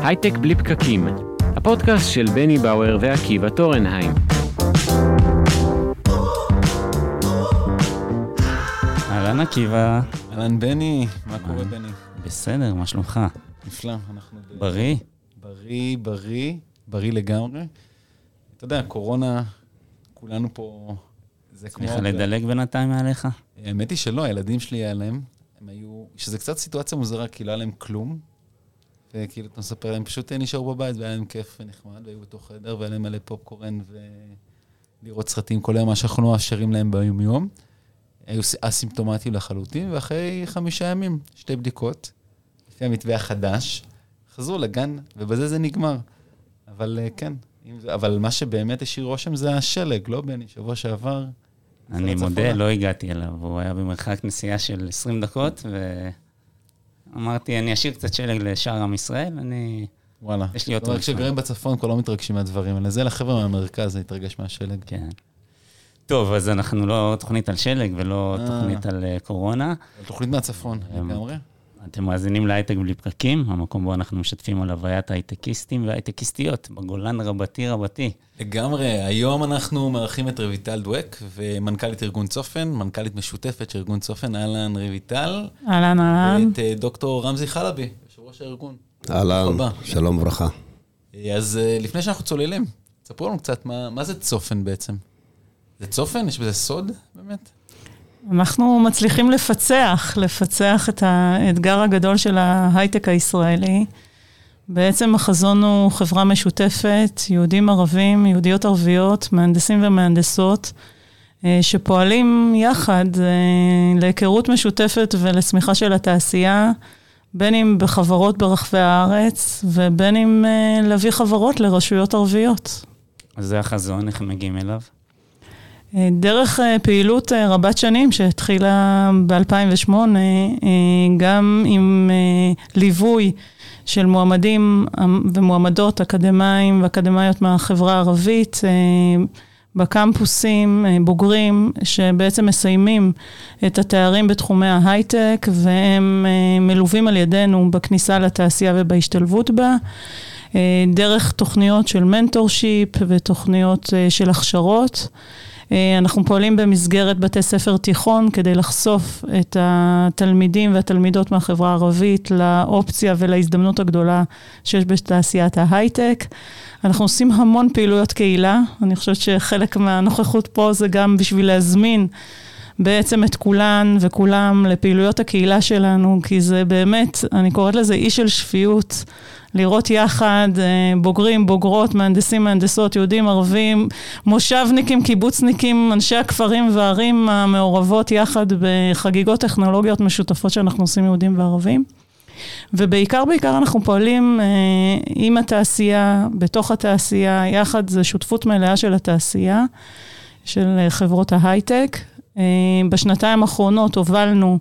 הייטק בלי פקקים, הפודקאסט של בני באואר ועקיבא טורנהיים. אהלן עקיבא. אהלן בני, מה קורה בני? בסדר, מה שלומך? נפלא, אנחנו... בריא? בריא לגמרי. אתה יודע, קורונה, כולנו פה... צריכה לדלג בינתיים מעליך? האמת היא שלא, הילדים שלי היה להם, הם היו... שזה קצת סיטואציה מוזרה, כי לא היה להם כלום, וכאילו אתה מספר להם, פשוט נשארו בבית, והיה להם כיף ונחמד, והיו בתוך חדר, והיה להם מלא פופקורן, ולראות סרטים, כל היום מה שאנחנו מאפשרים להם ביום יום. היו אסימפטומטיים לחלוטין, ואחרי 5 ימים, 2 בדיקות, לפי המתווה החדש, חזרו לגן, ובזה זה נגמר. אבל כן, אבל מה שבאמת השאיר רושם זה השלג, לא בני, שבוע שעבר. אני מודה, לא הגעתי אליו, הוא היה במרחק נסיעה של 20 דקות, ואמרתי, אני אשאיר קצת שלג לשאר עם ישראל, וואלה. יש לי אותו. רק כשגרים בצפון, כל לא מתרגשים מהדברים, אבל זה לחבר'ה מהמרכז, זה יתרגש מהשלג. כן. טוב, אז אנחנו לא תוכנית על שלג ולא תוכנית על קורונה. תוכנית מהצפון, לגמרי. אתם מאזינים להייטק בלי פקקים, המקום בו אנחנו משתפים על הוויית ההייטקיסטים וההייטקיסטיות, בגולן רבתי. לגמרי, היום אנחנו מארחים את רויטל דואק, ומנכ"לית ארגון צופן, מנכ"לית משותפת של ארגון צופן, אהלן רויטל. אהלן. ואת דוקטור רמזי חלבי, יושב ראש הארגון. אהלן, שלום וברכה. אז לפני שאנחנו צוללים, תספרו לנו קצת מה זה צופן בעצם. זה צופן? יש בזה סוד באמת? אנחנו מצליחים לפצח את האתגר הגדול של ההייטק הישראלי. בעצם החזון הוא חברה משותפת, יהודים ערבים, יהודיות ערביות, מהנדסים ומהנדסות, שפועלים יחד להיכרות משותפת ולצמיחה של התעשייה, בין אם בחברות ברחבי הארץ, ובין אם להביא חברות לרשויות ערביות. אז זה החזון, איך הם מגיעים אליו? דרך פעילות רבת שנים שהתחילה ב-2008, גם עם ליווי של מועמדים ומועמדות אקדמיים ואקדמיות מהחברה הערבית, בקמפוסים בוגרים שבעצם מסיימים את התארים בתחומי ההייטק, והם מלווים על ידינו בכניסה לתעשייה ובהשתלבות בה, דרך תוכניות של מנטורשיפ ותוכניות של הכשרות. אנחנו פועלים במסגרת בתי ספר תיכון כדי לחשוף את התלמידים והתלמידות מהחברה הערבית לאופציה ולהזדמנות הגדולה שיש בתעשיית ההייטק. אנחנו עושים המון פעילויות קהילה, אני חושבת שחלק מהנוכחות פה זה גם בשביל להזמין בעצם את כולן וכולם לפעילויות הקהילה שלנו, כי זה באמת, אני קוראת לזה איש של שפיות, לראות יחד בוגרים, בוגרות, מהנדסים, מהנדסות, יהודים, ערבים, מושבניקים, קיבוצניקים, אנשי הכפרים והערים המעורבות יחד בחגיגות טכנולוגיות משותפות שאנחנו עושים יהודים וערבים. ובעיקר אנחנו פועלים עם התעשייה, בתוך התעשייה, יחד זה שותפות מלאה של התעשייה, של חברות ההייטק. בשנתיים האחרונות הובלנו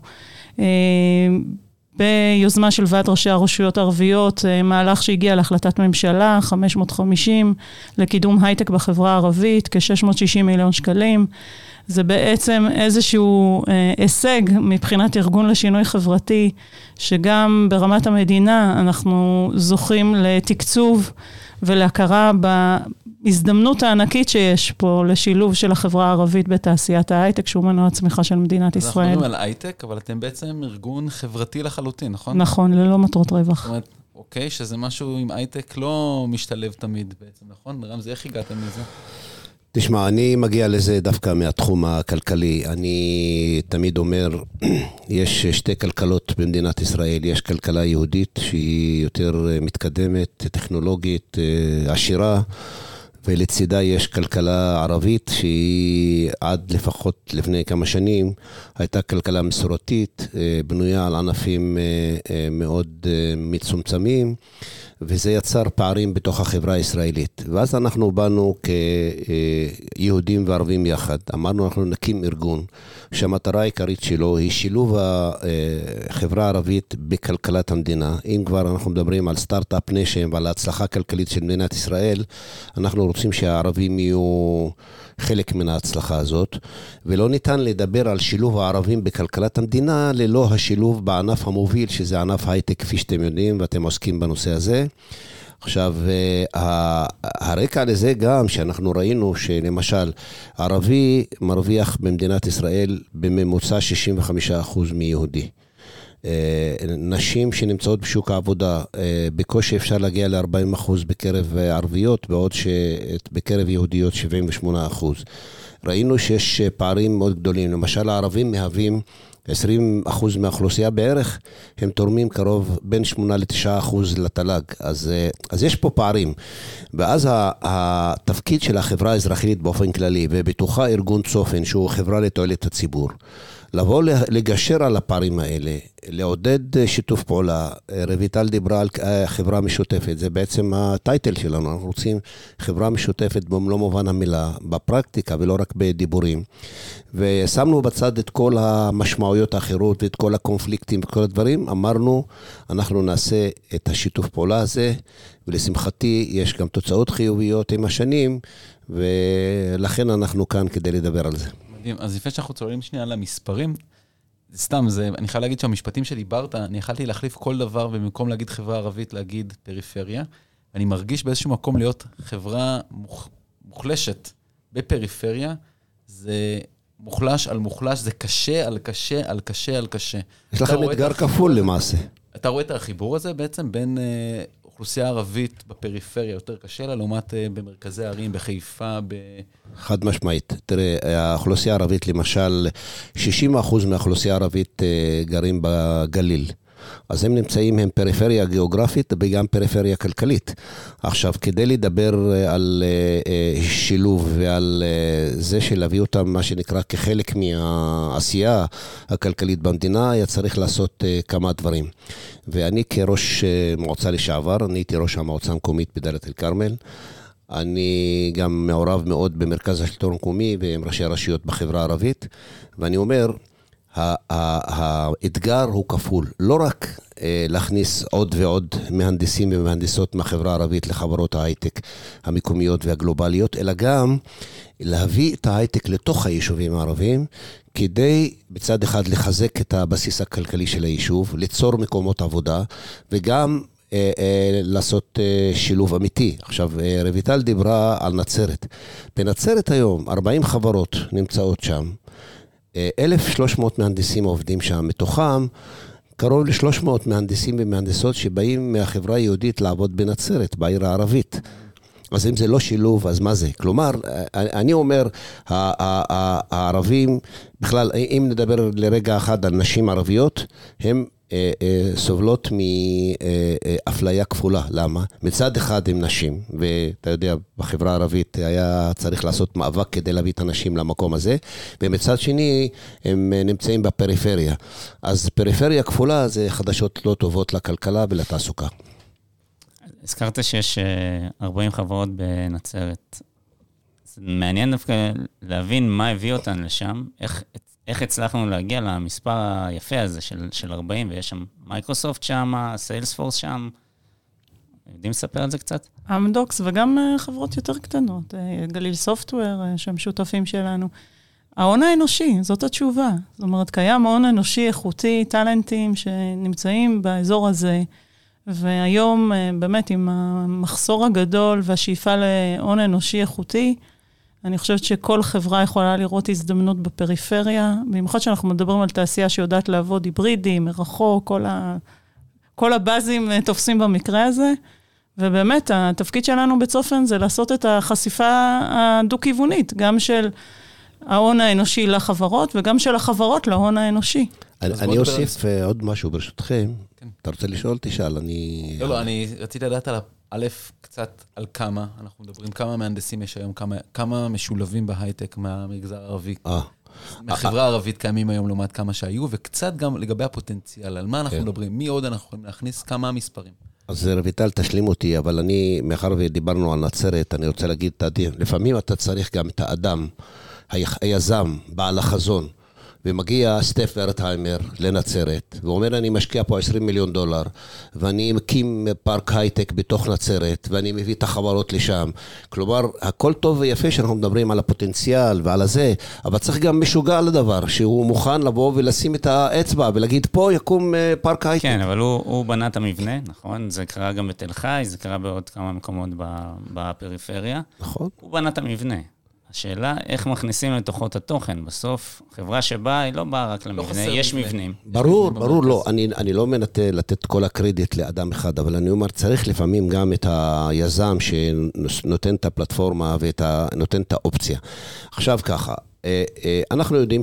ביוזמה של ועד ראשי הרשויות הערביות, מהלך שהגיע להחלטת ממשלה, 550, לקידום הייטק בחברה הערבית, כ-660 מיליון שקלים. זה בעצם איזשהו הישג מבחינת ארגון לשינוי חברתי, שגם ברמת המדינה אנחנו זוכים לתקצוב ולהכרה בהזדמנות הענקית שיש פה לשילוב של החברה הערבית בתעשיית ההייטק, שהוא מנוע צמיחה של מדינת ישראל. אנחנו מדברים על הייטק, אבל אתם בעצם ארגון חברתי לחלוטין, נכון? נכון, ללא מטרות רווח. זאת אומרת, אוקיי, שזה משהו עם הייטק לא משתלב תמיד בעצם, נכון? רמזי, איך הגעתם לזה? תשמע, אני מגיע לזה דווקא מהתחום הכלכלי. אני תמיד אומר, יש 2 כלכלות במדינת ישראל. יש כלכלה יהודית שהיא יותר מתקדמת, טכנולוגית, עשירה, ולצידה יש כלכלה ערבית שהיא עד לפחות לפני כמה שנים הייתה כלכלה מסורתית, בנויה על ענפים מאוד מצומצמים, וזה יצר פערים בתוך החברה הישראלית. ואז אנחנו באנו כיהודים וערבים יחד. אמרנו, אנחנו נקים ארגון שהמטרה העיקרית שלו היא שילוב החברה הערבית בכלכלת המדינה. אם כבר אנחנו מדברים על סטארט-אפ ניישן ועל ההצלחה הכלכלית של מדינת ישראל, אנחנו רוצים שהערבים יהיו חלק מן ההצלחה הזאת, ולא ניתן לדבר על שילוב הערבים בכלכלת המדינה ללא השילוב בענף המוביל, שזה ענף הייטק, כפי שאתם יודעים, ואתם עוסקים בנושא הזה. עכשיו, הרקע לזה גם שאנחנו ראינו שלמשל, ערבי מרוויח במדינת ישראל בממוצע 65% מיהודי. נשים שנמצאות בשוק העבודה, בקושי אפשר להגיע ל-40% בקרב ערביות, בעוד שבקרב יהודיות 78%. ראינו שיש פערים מאוד גדולים, למשל הערבים מהווים 20% מהאוכלוסייה בערך, הם תורמים קרוב בין 8-9% לתל"ג, אז יש פה פערים, ואז התפקיד של החברה האזרחית באופן כללי, ובתוכה ארגון צופן, שהוא חברה לתועלת הציבור, לבוא לגשר על הפערים האלה, לעודד שיתוף פעולה. רויטל דיברה על חברה משותפת, זה בעצם הטייטל שלנו, אנחנו רוצים חברה משותפת במלוא מובן המילה, בפרקטיקה ולא רק בדיבורים, ושמנו בצד את כל המשמעויות האחרות ואת כל הקונפליקטים וכל הדברים, אמרנו, אנחנו נעשה את השיתוף פעולה הזה, ולשמחתי יש גם תוצאות חיוביות עם השנים, ולכן אנחנו כאן כדי לדבר על זה. אז לפני שאנחנו צוללים שנייה על המספרים, סתם, אני חייב להגיד שהמשפטים שדיברת, אני יכלתי להחליף כל דבר, ובמקום להגיד חברה ערבית, להגיד פריפריה. אני מרגיש באיזשהו מקום להיות חברה מוחלשת בפריפריה, זה מוחלש על מוחלש, זה קשה על קשה על קשה על קשה. יש לכם אתגר כפול למעשה. אתה רואה את החיבור הזה בעצם בין אוכלוסייה ערבית בפריפריה יותר קשה לה, לעומת במרכזי הערים, בחיפה, חד משמעית. תראה, האוכלוסייה הערבית, למשל, 60% מהאוכלוסייה הערבית גרים בגליל. אז הם נמצאים, הם פריפריה גיאוגרפית וגם פריפריה כלכלית. עכשיו, כדי לדבר על שילוב ועל זה שלהביא אותם, מה שנקרא, כחלק מהעשייה הכלכלית במדינה, היה צריך לעשות כמה דברים. ואני כראש מועצה לשעבר, אני הייתי ראש המועצה המקומית בדאלית אל כרמל, אני גם מעורב מאוד במרכז השלטון המקומי ועם ראשי הרשויות בחברה הערבית, ואני אומר, האתגר הוא כפול, לא רק להכניס עוד ועוד מהנדסים ומהנדסות מהחברה הערבית לחברות ההייטק המקומיות והגלובליות, אלא גם להביא את ההייטק לתוך היישובים הערביים, כדי בצד אחד לחזק את הבסיס הכלכלי של היישוב, ליצור מקומות עבודה, וגם לעשות שילוב אמיתי. עכשיו, רויטל דיברה על נצרת. בנצרת היום 40 חברות נמצאות שם, 1,300 מהנדסים עובדים שם, מתוכם קרוב ל-300 מהנדסים ומהנדסות שבאים מהחברה היהודית לעבוד בנצרת, בעיר הערבית. אז אם זה לא שילוב, אז מה זה? כלומר, אני אומר, הערבים, בכלל, אם נדבר לרגע אחד על נשים ערביות, הם סובלות מאפליה כפולה. למה? מצד אחד הם נשים, ואתה יודע, בחברה הערבית היה צריך לעשות מאבק כדי להביא את הנשים למקום הזה, ומצד שני הם נמצאים בפריפריה. אז פריפריה כפולה זה חדשות לא טובות לכלכלה ולתעסוקה. הזכרת שיש 40 חברות בנצרת. זה מעניין דווקא להבין מה הביא אותן לשם, איך הצלחנו להגיע למספר היפה הזה של 40, ויש שם מייקרוסופט שם, סיילספורס שם. יודעים לספר על זה קצת? אמדוקס וגם חברות יותר קטנות, גליל סופטוור, שהם שותפים שלנו. ההון האנושי, זאת התשובה. זאת אומרת, קיים הון אנושי, איכותי, טלנטים שנמצאים באזור הזה, והיום באמת עם המחסור הגדול והשאיפה להון אנושי איכותי, אני חושבת שכל חברה יכולה לראות הזדמנות בפריפריה, במיוחד שאנחנו מדברים על תעשייה שיודעת לעבוד היברידי, מרחוק, כל הבאזים תופסים במקרה הזה, ובאמת התפקיד שלנו בצופן זה לעשות את החשיפה הדו-כיוונית, גם של ההון האנושי לחברות, וגם של החברות להון האנושי. אני אוסיף עוד משהו ברשותכם. אתה רוצה לשאול? תשאל, לא, אני רציתי לדעת על א', קצת על כמה, אנחנו מדברים כמה מהנדסים יש היום, כמה משולבים בהייטק מהמגזר הערבי, מהחברה הערבית קיימים היום לעומת כמה שהיו, וקצת גם לגבי הפוטנציאל, על מה אנחנו מדברים, מי עוד אנחנו יכולים להכניס, כמה המספרים. אז רויטל תשלים אותי, אבל אני, מאחר ודיברנו על נצרת, אני רוצה להגיד, לפעמים אתה צריך גם את האדם, היזם, בעל החזון, ומגיע סטף ורטהיימר לנצרת, ואומר אני משקיע פה $20 מיליון, ואני מקים פארק הייטק בתוך נצרת, ואני מביא את החברות לשם. כלומר, הכל טוב ויפה שאנחנו מדברים על הפוטנציאל ועל הזה, אבל צריך גם משוגע לדבר, שהוא מוכן לבוא ולשים את האצבע, ולהגיד פה יקום פארק הייטק. כן, אבל הוא בנה את המבנה, נכון? זה קרה גם בתל חי, זה קרה בעוד כמה מקומות בפריפריה. נכון. הוא בנה את המבנה. השאלה, איך מכניסים לתוכו את התוכן? בסוף, חברה שבאה, היא לא באה רק למבנה, יש מבנים. ברור, לא. אני לא מנסה לתת כל הקרדיט לאדם אחד, אבל אני אומר, צריך לפעמים גם את היזם שנותן את הפלטפורמה ונותן את האופציה. עכשיו ככה, אנחנו יודעים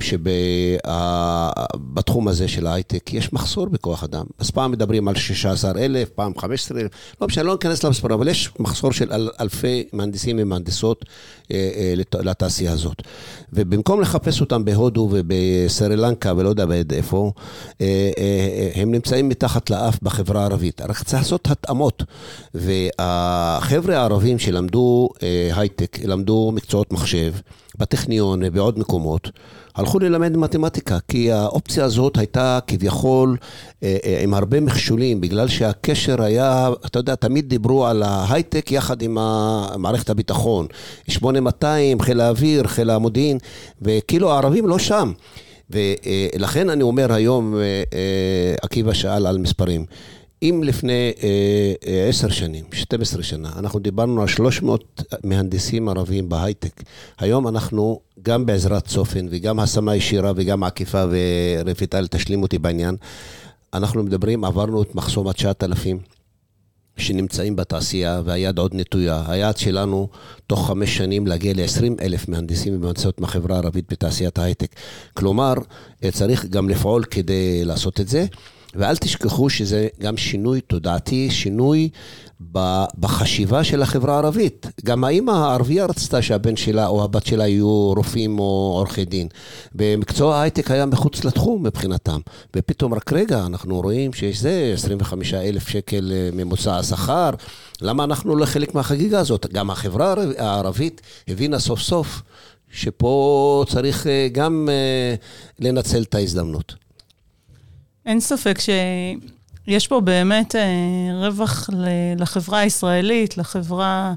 שבתחום הזה של ההייטק יש מחסור בכוח אדם. אז פעם מדברים על 16,000, פעם 15,000, לא משנה, לא נכנס למספר, אבל יש מחסור של אלפי מהנדסים ומהנדסות לתעשייה הזאת. ובמקום לחפש אותם בהודו ובסרילנקה ולא יודע איפה, הם נמצאים מתחת לאף בחברה הערבית. רק צריך לעשות התאמות. והחבר'ה הערבים שלמדו הייטק, למדו מקצועות מחשב, בטכניון ובעוד מקומות, הלכו ללמד מתמטיקה, כי האופציה הזאת הייתה כביכול עם הרבה מכשולים, בגלל שהקשר היה, אתה יודע, תמיד דיברו על ההייטק יחד עם מערכת הביטחון, 8200, חיל האוויר, חיל המודיעין, וכאילו הערבים לא שם. ולכן אני אומר היום, עקיבא שאל על מספרים, אם לפני 10 שנים, 12 שנה, אנחנו דיברנו על 300 מהנדסים ערבים בהייטק. היום אנחנו, גם בעזרת צופן, וגם השמה ישירה, וגם עקיפה, ורפיטל תשלים אותי בעניין, אנחנו מדברים, עברנו את מחסום 9,000, שנמצאים בתעשייה, והיד עוד נטויה. היד שלנו, תוך 5 שנים, להגיע ל-20,000 מהנדסים ומהנדסות מהחברה הערבית בתעשיית ההייטק. כלומר, צריך גם לפעול כדי לעשות את זה, ואל תשכחו שזה גם שינוי תודעתי, שינוי בחשיבה של החברה הערבית. גם האמא הערבייה רצתה שהבן שלה או הבת שלה יהיו רופאים או עורכי דין. במקצוע ההייטק היה מחוץ לתחום מבחינתם. ופתאום רק רגע, אנחנו רואים שיש זה 25,000 שקל ממוצע השכר. למה אנחנו לא חלק מהחגיגה הזאת? גם החברה הערבית הבינה סוף סוף שפה צריך גם לנצל את ההזדמנות. אין ספק שיש פה באמת רווח לחברה הישראלית, לחברה,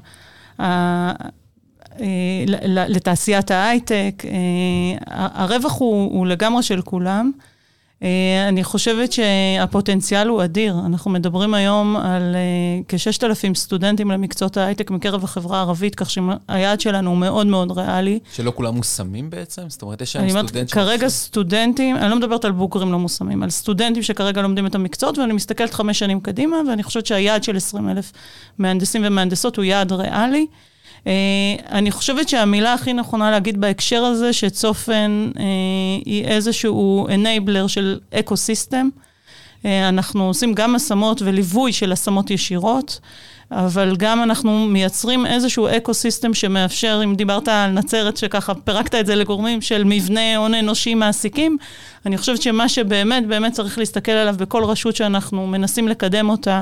לתעשיית ההייטק. הרווח הוא לגמרי של כולם. אני חושבת שהפוטנציאל הוא אדיר. אנחנו מדברים היום על כ-6,000 סטודנטים למקצועות ההייטק מקרב החברה הערבית, כך שהיעד שלנו הוא מאוד מאוד ריאלי. שלא כולם מוסמים בעצם? זאת אומרת, יש שם סטודנטים... כרגע סטודנטים, אני לא מדברת על בוגרים לא מוסמים, על סטודנטים שכרגע לומדים את המקצועות, ואני מסתכלת 5 שנים קדימה, ואני חושבת שהיעד של 20,000 מהנדסים ומהנדסות הוא יעד ריאלי. אני חושבת שהמילה הכי נכונה להגיד בהקשר הזה, שצופן היא איזשהו enabler של אקוסיסטם. אנחנו עושים גם השמות וליווי של השמות ישירות, אבל גם אנחנו מייצרים איזשהו אקוסיסטם שמאפשר, אם דיברת על נצרת שככה פרקת את זה לגורמים של מבנה הון אנושי מעסיקים, אני חושבת שמה שבאמת באמת צריך להסתכל עליו בכל רשות שאנחנו מנסים לקדם אותה,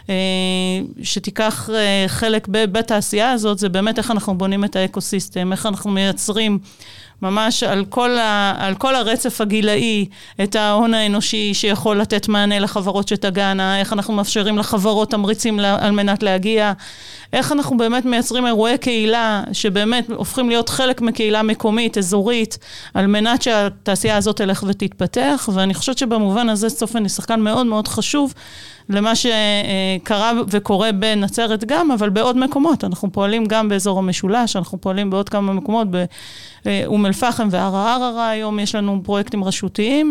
שתיקח חלק בתעשייה הזאת, זה באמת איך אנחנו בונים את האקוסיסטם, איך אנחנו מייצרים ממש על כל הרצף הגילאי, את ההון האנושי שיכול לתת מענה לחברות שתגענה, איך אנחנו מאפשרים לחברות תמריצים על מנת להגיע, איך אנחנו באמת מייצרים אירועי קהילה, שבאמת הופכים להיות חלק מקהילה מקומית, אזורית, על מנת שהתעשייה הזאת תלך ותתפתח, ואני חושבת שבמובן הזה צופן היא שחקן מאוד מאוד חשוב, למה שקרה וקורה בנצרת גם, אבל בעוד מקומות. אנחנו פועלים גם באזור המשולש, אנחנו פועלים בעוד כמה מקומות, באום אל-פחם וערערה, היום יש לנו פרויקטים רשותיים,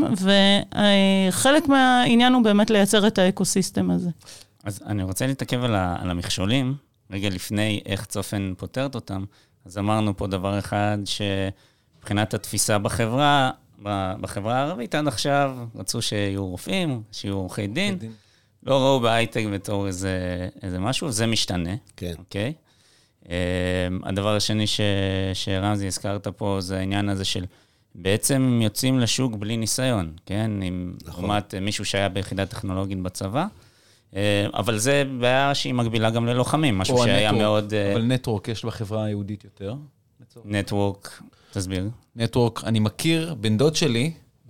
וחלק מהעניין הוא באמת לייצר את האקוסיסטם הזה. אז אני רוצה להתעכב על המכשולים, רגע לפני איך צופן פותרת אותם, אז אמרנו פה דבר אחד, שבחינת התפיסה בחברה הערבית עד עכשיו, רצו שיהיו רופאים, שיהיו עורכי דין, לא ראו בהייטק בתור איזה משהו, זה משתנה. כן. אוקיי? הדבר השני שרמזי הזכרת פה, זה העניין הזה של בעצם יוצאים לשוק בלי ניסיון, כן? עם לעומת מישהו שהיה ביחידה טכנולוגית בצבא, אבל זה בעיה שהיא מקבילה גם ללוחמים, משהו שהיה מאוד... אבל נטוורק יש בחברה היהודית יותר. נטוורק, תסביר. נטוורק, אני מכיר, בן דוד שלי,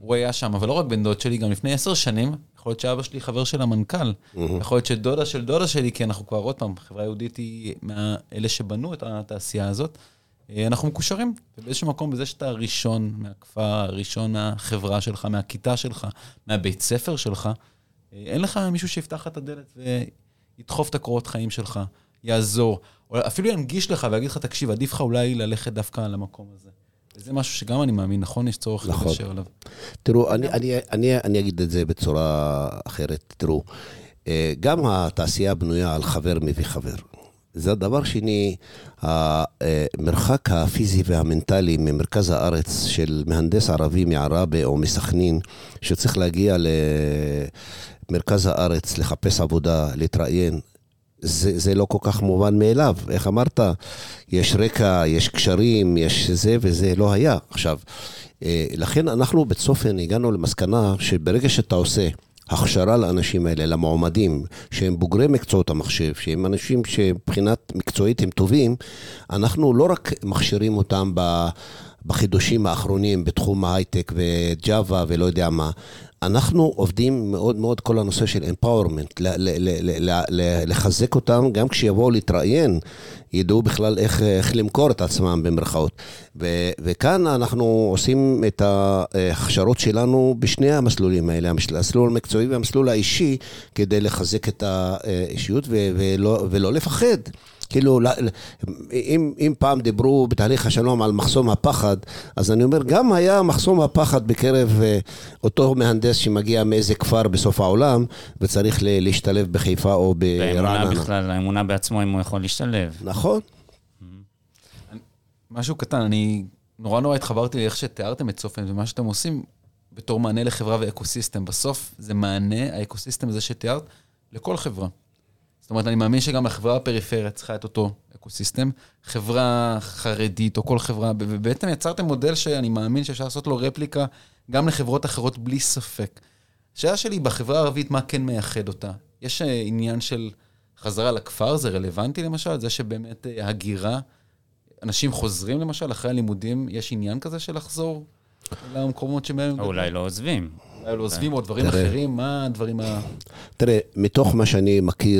הוא היה שם, אבל לא רק בן דוד שלי, גם לפני 10 שנים, יכול להיות שאבא שלי חבר של המנכ"ל, יכול להיות שדודה של דודה שלי, כי אנחנו כבר עוד פעם, חברה יהודית היא מאלה שבנו את התעשייה הזאת, אנחנו מקושרים, ובאיזשהו מקום, בזה שאתה ראשון מהכפר, ראשון מהחברה שלך, מהכיתה שלך, מהבית ספר שלך, אין לך מישהו שיפתח את הדלת וידחוף את הקורות חיים שלך, יעזור, או אפילו ינגיש לך ויגיד לך, תקשיב, עדיף לך אולי ללכת דווקא למקום הזה. וזה משהו שגם אני מאמין, נכון? יש צורך לקשר עליו. תראו, אני אגיד את זה בצורה אחרת. תראו, גם התעשייה בנויה על חבר מביא חבר. זה הדבר שני, המרחק הפיזי והמנטלי ממרכז הארץ של מהנדס ערבי מערבה או מסכנין, שצריך להגיע למרכז הארץ, לחפש עבודה, להתראיין, זה לא כל כך מובן מאליו. איך אמרת? יש רקע, יש קשרים, יש זה וזה לא היה. עכשיו, לכן אנחנו בצופן הגענו למסקנה שברגע שאתה עושה הכשרה לאנשים האלה, למועמדים, שהם בוגרי מקצועות המחשב, שהם אנשים שבחינת מקצועית הם טובים, אנחנו לא רק מכשירים אותם בחידושים האחרונים בתחום ההייטק וג'אווה ולא יודע מה, אנחנו עובדים מאוד מאוד כל הנושא של empowerment, לחזק אותם, גם כשיבואו להתראיין, ידעו בכלל איך למכור את עצמם במרכאות. וכאן אנחנו עושים את ההכשרות שלנו בשני המסלולים האלה, המסלול המקצועי והמסלול האישי, כדי לחזק את האישיות ולא לפחד. כאילו, אם פעם דיברו בתהליך השלום על מחסום הפחד, אז אני אומר, גם היה מחסום הפחד בקרב אותו מהנדס שמגיע מאיזה כפר בסוף העולם, וצריך להשתלב בחיפה או ברעננה. והאמונה בכלל, האמונה בעצמו אם הוא יכול להשתלב. נכון. משהו קטן, אני נורא התחברתי לאיך שתיארתם את צופן, ומה שאתם עושים בתור מענה לחברה ואקוסיסטם. בסוף זה מענה, האקוסיסטם הזה שתיארת, לכל חברה. זאת אומרת, אני מאמין שגם החברה הפריפריה צריכה את אותו אקוסיסטם, חברה חרדית או כל חברה, ובעצם יצרתם מודל שאני מאמין שאפשר לעשות לו רפליקה גם לחברות אחרות בלי ספק. השאלה שלי בחברה הערבית, מה כן מייחד אותה? יש עניין של חזרה לכפר, זה רלוונטי למשל, זה שבאמת הגירה, אנשים חוזרים למשל, אחרי הלימודים, יש עניין כזה של לחזור למקומות שבהם... אולי לא עוזבים. אולי לא עוזבים או דברים אחרים, מה הדברים תראה, מתוך מה שאני מכיר,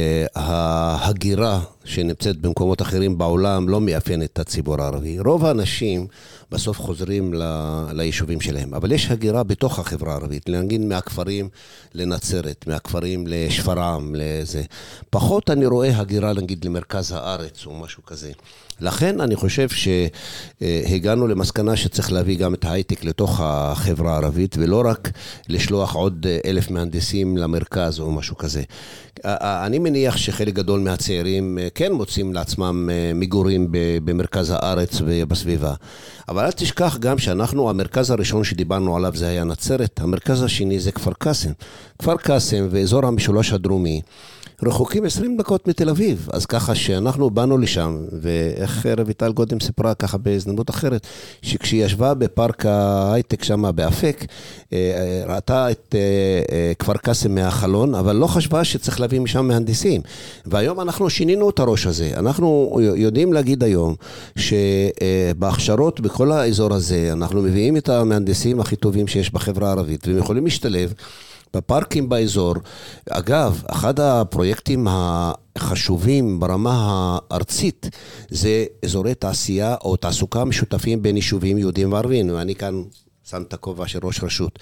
ההגירה שנמצאת במקומות אחרים בעולם לא מאפיינת את הציבור הערבי. רוב האנשים בסוף חוזרים ליישובים שלהם, אבל יש הגירה בתוך החברה הערבית, להגיד מהכפרים לנצרת, מהכפרים לשפרעם, לזה. פחות אני רואה הגירה, נגיד, למרכז הארץ או משהו כזה. לכן אני חושב שהגענו למסקנה שצריך להביא גם את ההייטק לתוך החברה הערבית, ולא רק לשלוח עוד 1,000 מהנדסים למרכז או משהו כזה. אני מניח שחלק גדול מהצעירים כן מוצאים לעצמם מגורים במרכז הארץ ובסביבה. אבל אל תשכח גם שאנחנו, המרכז הראשון שדיברנו עליו זה היה נצרת, המרכז השני זה כפר קאסם. כפר קאסם ואזור המשולש הדרומי, רחוקים 20 דקות מתל אביב, אז ככה שאנחנו באנו לשם, ואיך רויטל קודם סיפרה ככה בהזדמנות אחרת, שכשהיא ישבה בפארק ההייטק שם באפק, ראתה את כפר קאסם מהחלון, אבל לא חשבה שצריך להביא משם מהנדסים. והיום אנחנו שינינו את הראש הזה. אנחנו יודעים להגיד היום, שבהכשרות בכל האזור הזה, אנחנו מביאים את המהנדסים הכי טובים שיש בחברה הערבית, והם יכולים להשתלב בפארקים באזור. אגב, אחד הפרויקטים החשובים ברמה הארצית זה אזורי תעשייה או תעסוקה משותפים בין יישובים יהודים וערבים, ואני כאן שם את הכובע של ראש רשות.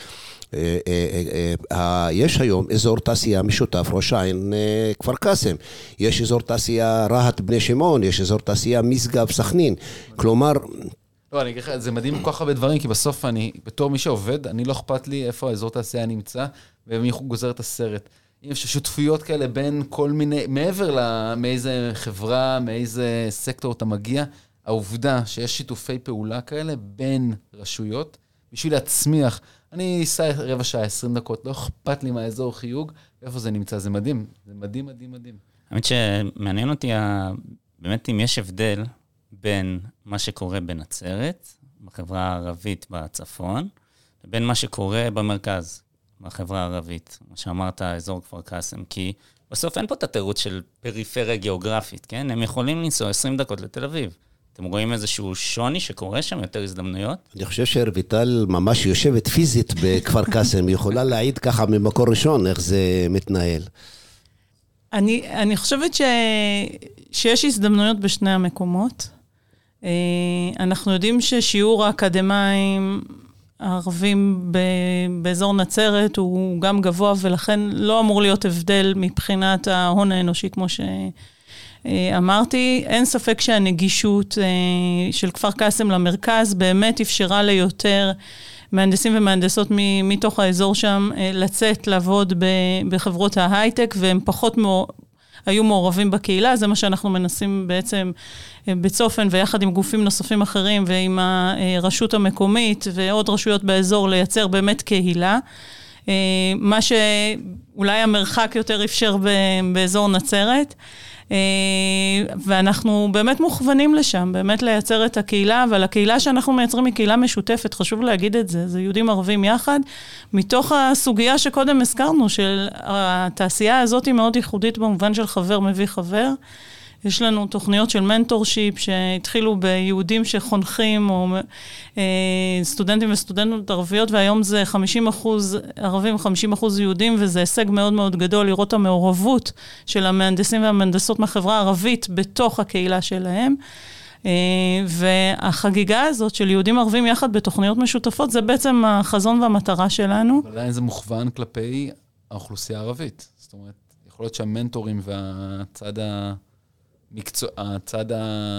יש היום אזור תעשייה משותף ראש העין כפר קאסם, יש אזור תעשייה רהט בני שמעון, יש אזור תעשייה משגב סכנין, כלומר... לא, אני אגיד לך, זה מדהים כל כך הרבה דברים, כי בסוף אני, בתור מי שעובד, אני לא אכפת לי איפה האזור תעשייה נמצא, ומי גוזר את הסרט. אם יש שותפויות כאלה בין כל מיני, מעבר מאיזה חברה, מאיזה סקטור אתה מגיע, העובדה שיש שיתופי פעולה כאלה בין רשויות, בשביל להצמיח, אני אסע רבע שעה, 20 דקות, לא אכפת לי מהאזור חיוג, ואיפה זה נמצא, זה מדהים, זה מדהים, מדהים, מדהים. האמת שמעניין אותי, באמת אם יש הבדל בין מה שקורה בנצרת, בחברה הערבית בצפון, לבין מה שקורה במרכז, בחברה הערבית, מה שאמרת, אזור כפר קאסם, כי בסוף אין פה את התירוץ של פריפריה גיאוגרפית, כן? הם יכולים לנסוע 20 דקות לתל אביב. אתם רואים איזשהו שוני שקורה שם, יותר הזדמנויות? אני חושב שרויטל ממש יושבת פיזית בכפר קאסם, היא יכולה להעיד ככה ממקור ראשון איך זה מתנהל. אני חושבת שיש הזדמנויות בשני המקומות. אנחנו יודעים ששיעור האקדמיים הערבים באזור נצרת הוא גם גבוה, ולכן לא אמור להיות הבדל מבחינת ההון האנושי, כמו שאמרתי. אין ספק שהנגישות של כפר קאסם למרכז באמת אפשרה ליותר מהנדסים ומהנדסות מתוך האזור שם לצאת, לעבוד בחברות ההייטק, והם פחות היו מעורבים בקהילה. זה מה שאנחנו מנסים בעצם בצופן, ויחד עם גופים נוספים אחרים, ועם הרשות המקומית, ועוד רשויות באזור, לייצר באמת קהילה. מה שאולי המרחק יותר אפשר באזור נצרת. ואנחנו באמת מוכוונים לשם, באמת לייצר את הקהילה, אבל הקהילה שאנחנו מייצרים היא קהילה משותפת, חשוב להגיד את זה, זה יהודים ערבים יחד, מתוך הסוגיה שקודם הזכרנו, של התעשייה הזאת היא מאוד ייחודית במובן של חבר מביא חבר. יש לנו תוכניות של מנטורשיפ שהתחילו ביהודים שחונכים, או סטודנטים וסטודנטות ערביות, והיום זה 50% ערבים ו50% יהודים, וזה הישג מאוד מאוד גדול לראות המעורבות של המהנדסים והמהנדסות מהחברה הערבית בתוך הקהילה שלהם. והחגיגה הזאת של יהודים ערבים יחד בתוכניות משותפות, זה בעצם החזון והמטרה שלנו. אבל עדיין זה מוכוון כלפי האוכלוסייה הערבית. זאת אומרת, יכול להיות שהמנטורים הצד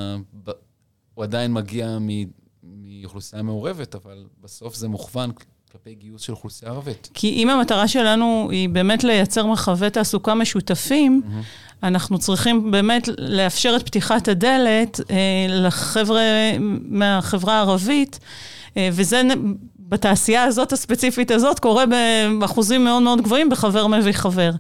הוא עדיין מגיע מאוכלוסייה מעורבת, אבל בסוף זה מוכוון כלפי גיוס של אוכלוסייה ערבית. כי אם המטרה שלנו היא באמת לייצר מרחבי תעסוקה משותפים, אנחנו צריכים באמת לאפשר את פתיחת הדלת לחבר'ה מהחברה הערבית, וזה בתעשייה הזאת הספציפית הזאת קורה באחוזים מאוד מאוד גבוהים בחבר מביא חבר.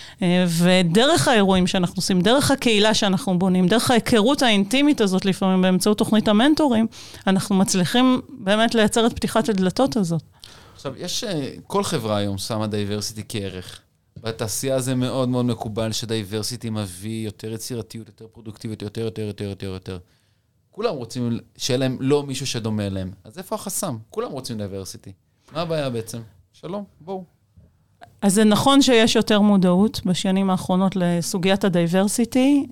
ודרך האירועים שאנחנו עושים, דרך הקהילה שאנחנו בונים, דרך ההיכרות האינטימית הזאת לפעמים באמצעות תוכנית המנטורים, אנחנו מצליחים באמת לייצר את פתיחת הדלתות הזאת. עכשיו, כל חברה היום שמה דייברסיטי כערך. בתעשייה זה מאוד מאוד מקובל שדייברסיטי מביא יותר יצירתיות, יותר פרודוקטיביות, יותר. כולם רוצים שיהיה להם לא מישהו שדומה להם. אז איפה החסם? כולם רוצים דייברסיטי. מה הבעיה בעצם? שלום, בואו. אז זה נכון שיש יותר מודעות בשנים האחרונות לסוגיית הדייברסיטי.